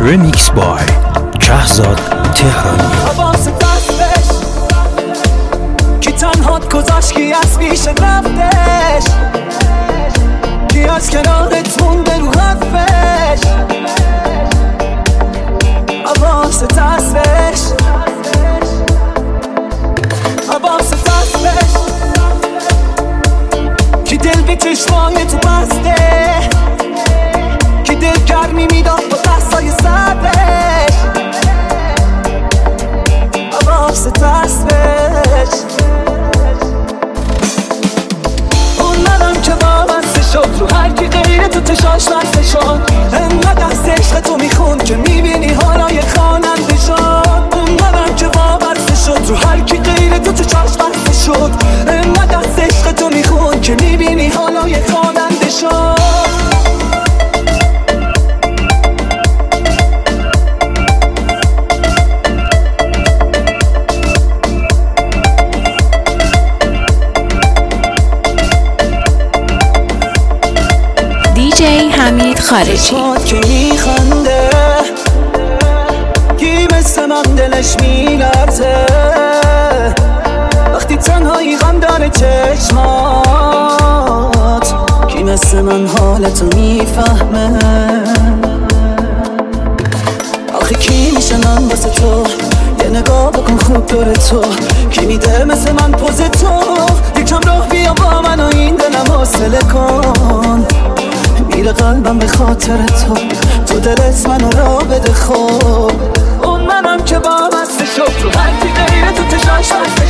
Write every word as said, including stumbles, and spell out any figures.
Remix by شهزاد تهرانی. حواس دستش کی تنهات گذاشت، کی از پیش رفتش، کی از کنارت مونده رو حرفش. حواس دستش حواس دستش کی دل به چشمای تو بسته، کی دل گرمی میداد با دستای سردش. حواس دستش اون منم که وابسته شد رو هر کی غیر تو تشاش بسته شد. انقدر از عشق تو میخون که میبینی حالای خواننده شد. اون منم که وابسته شد رو هر کی غیر تو تشاش بسته شد. انقدر از عشق تو میخون که میبینی حالای خواننده شد. دیجی حمید خارجی. که میخنده کی مثل من دلش میلرزه، وقتی تنهایی غم داره چشمات. کی مثل من حالتو میفهمه، آخه کی میشه من واسه تو یه نگاه بکن خوب داره تو. کی میده مثل من پوز تو، یکم راه بیا با من و این دلم حوصله کن. میره قلبم به خاطر تو، تو دلت منو را بده خوب. اون منم که با بسته شد رو هر کی غیر تو تشاش